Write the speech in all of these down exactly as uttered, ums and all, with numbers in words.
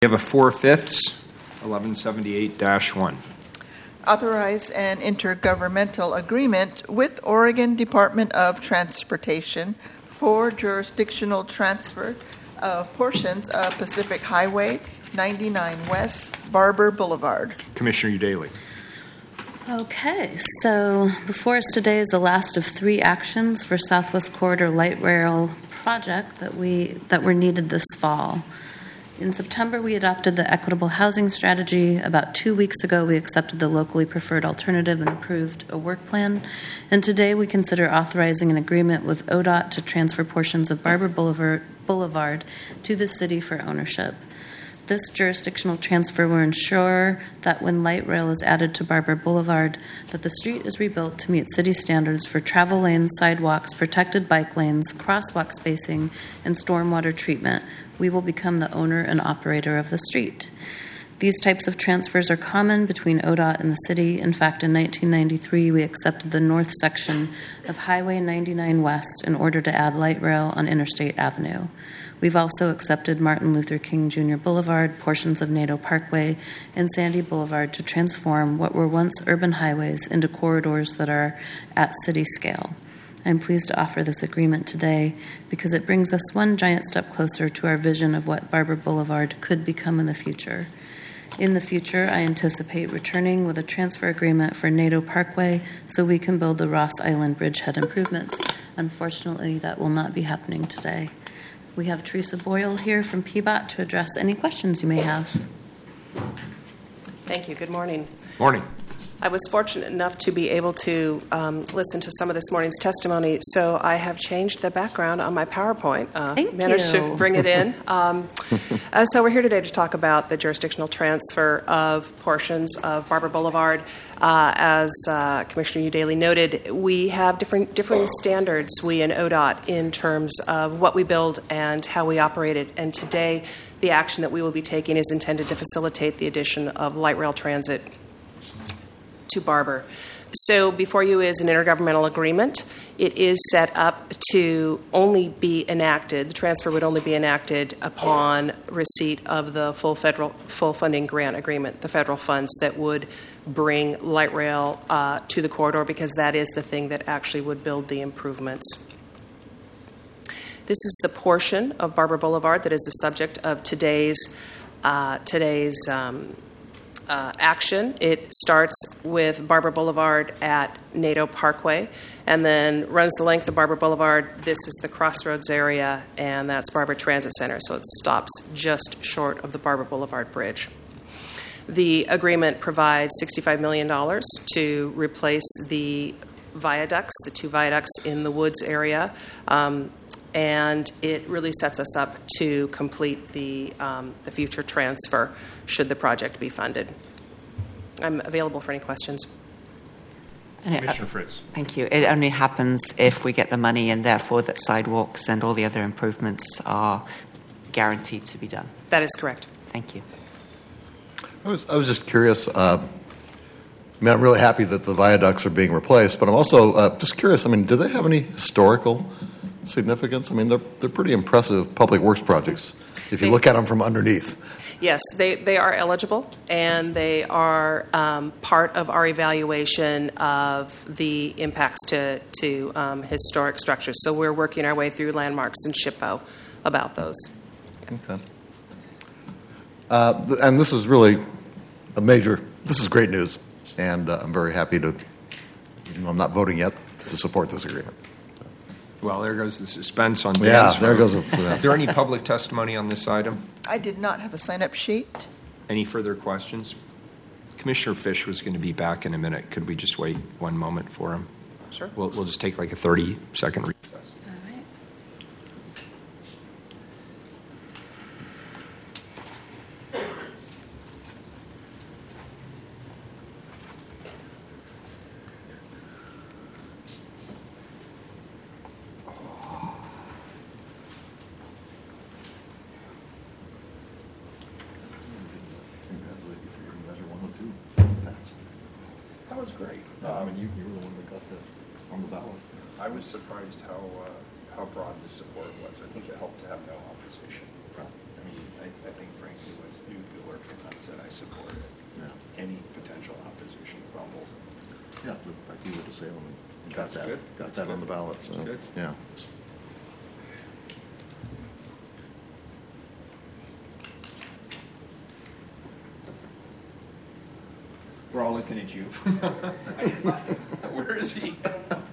We have a four-fifths, eleven seventy-eight dash one. Authorize an intergovernmental agreement with Oregon Department of Transportation for jurisdictional transfer of portions of Pacific Highway ninety-nine West, Barber Boulevard. Commissioner Daly. Okay, so before us today is the last of three actions for Southwest Corridor Light Rail project that we that were needed this fall. In September, we adopted the equitable housing strategy. About two weeks ago, we accepted the locally preferred alternative and approved a work plan. And today, we consider authorizing an agreement with O D O T to transfer portions of Barber Boulevard, Boulevard to the city for ownership. This jurisdictional transfer will ensure that when light rail is added to Barber Boulevard, that the street is rebuilt to meet city standards for travel lanes, sidewalks, protected bike lanes, crosswalk spacing, and stormwater treatment. We will become the owner and operator of the street. These types of transfers are common between O D O T and the city. In fact, in nineteen ninety-three, we accepted the north section of Highway ninety-nine West in order to add light rail on Interstate Avenue. We've also accepted Martin Luther King Junior Boulevard, portions of Nadeau Parkway, and Sandy Boulevard to transform what were once urban highways into corridors that are at city scale. I'm pleased to offer this agreement today because it brings us one giant step closer to our vision of what Barber Boulevard could become in the future. In the future, I anticipate returning with a transfer agreement for Nadeau Parkway so we can build the Ross Island Bridgehead improvements. Unfortunately, that will not be happening today. We have Teresa Boyle here from P B O T to address any questions you may have. Thank you. Good morning. Morning. I was fortunate enough to be able to um, listen to some of this morning's testimony, so I have changed the background on my PowerPoint. Uh, Thank managed you. to bring it in. Um, uh, so we're here today to talk about the jurisdictional transfer of portions of Barber Boulevard. Uh, as uh, Commissioner Daly noted, we have different differing standards, we in O D O T, in terms of what we build and how we operate it. And today, the action that we will be taking is intended to facilitate the addition of light rail transit to Barber. So before you is an intergovernmental agreement. It is set up to only be enacted, the transfer would only be enacted upon receipt of the full federal, full funding grant agreement, the federal funds that would bring light rail uh, to the corridor, because that is the thing that actually would build the improvements. This is the portion of Barber Boulevard that is the subject of today's uh, today's um, Uh, action. It starts with Barber Boulevard at Nadeau Parkway and then runs the length of Barber Boulevard. This is the crossroads area, and that's Barber Transit Center, so it stops just short of the Barber Boulevard Bridge. The agreement provides sixty-five million dollars to replace the viaducts, the two viaducts in the Woods area, um, and it really sets us up to complete the, um, the future transfer should the project be funded. I'm available for any questions. And it, Commissioner Fritz. Thank you. It only happens if we get the money, and therefore that sidewalks and all the other improvements are guaranteed to be done. That is correct. Thank you. I was, I was just curious. Uh, I mean, I'm really happy that the viaducts are being replaced, but I'm also uh, just curious. I mean, do they have any historical significance? I mean, they're they're pretty impressive public works projects if you They, look at them from underneath. Yes, they, they are eligible, and they are um, part of our evaluation of the impacts to, to um, historic structures. So we're working our way through landmarks and SHPO about those. Okay. Uh, and this is really a major, this is great news, and uh, I'm very happy to, even though I'm not voting yet, to support this agreement. Well, there goes the suspense on Yeah, Dan's there vote. goes the- Is there any public testimony on this item? I did not have a sign-up sheet. Any further questions? Commissioner Fish was going to be back in a minute. Could we just wait one moment for him? Sure. We'll, we'll just take like a thirty-second recess. All right. That was great. I mean, you, you were the one that got the, on the ballot. I was surprised how uh, how broad the support was. I think it helped to have no opposition. I mean, I, I think frankly was New Bueller came out and said, I support it. Yeah. Any potential opposition crumbles. Yeah, like you were to say, when we got That's that, good. got That's that on good. the ballot, so, That's good. yeah. We're all looking at you. Where is he?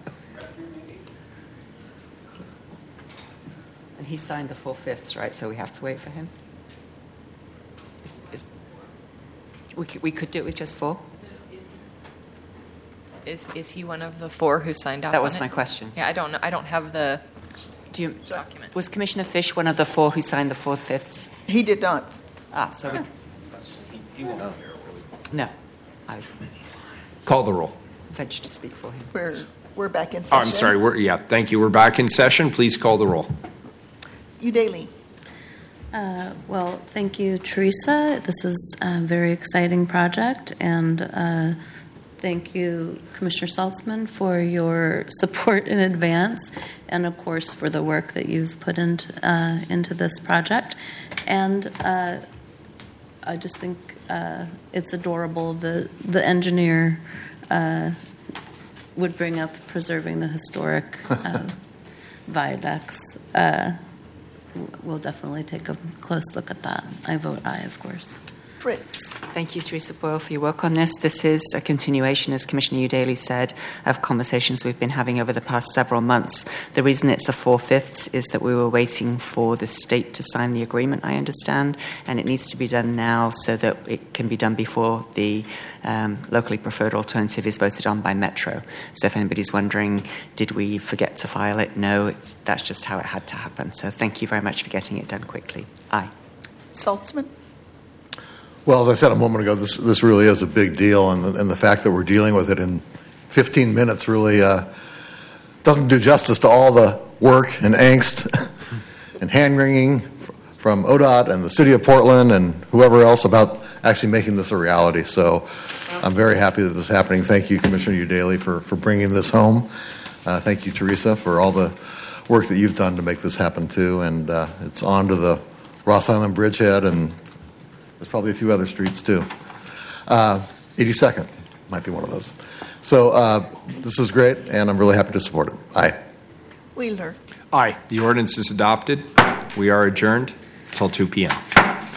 And he signed the four-fifths, right? So we have to wait for him? Is, is, we, could, we could do it with just four? Is is he one of the four who signed off That on was it? my question. Yeah, I don't know. I don't have the Do you, document. was Commissioner Fish one of the four who signed the four-fifths? He did not. Ah, so we, He, he won't hear really. no. I Call the roll. venture to speak for him. We're, we're back in Oh, session. I'm sorry. We're, yeah, thank you. We're back in session. Please call the roll. Udaly. Uh, well, thank you, Teresa. This is a very exciting project, and uh, thank you, Commissioner Saltzman, for your support in advance, and of course for the work that you've put into uh, into this project. And uh, I just think uh, it's adorable. The the engineer uh, would bring up preserving the historic uh, viaducts. Uh, We'll definitely take a close look at that. I vote aye, of course. Fritz. Thank you, Teresa Boyle, for your work on this. This is a continuation, as Commissioner Udaly said, of conversations we've been having over the past several months. The reason it's a four-fifths is that we were waiting for the state to sign the agreement, I understand, and it needs to be done now so that it can be done before the um, locally preferred alternative is voted on by Metro. So if anybody's wondering, did we forget to file it? No, it's, that's just how it had to happen. So thank you very much for getting it done quickly. Aye. Saltzman. Well, as I said a moment ago, this this really is a big deal, and the, and the fact that we're dealing with it in fifteen minutes really uh, doesn't do justice to all the work and angst and hand-wringing from O D O T and the City of Portland and whoever else about actually making this a reality. So I'm very happy that this is happening. Thank you, Commissioner Udaly, for, for bringing this home. Uh, thank you, Teresa, for all the work that you've done to make this happen, too. And uh, it's on to the Ross Island Bridgehead, and there's probably a few other streets, too. Uh, eighty-second might be one of those. So uh, this is great, and I'm really happy to support it. Aye. Wheeler. Aye. The ordinance is adopted. We are adjourned until two p.m.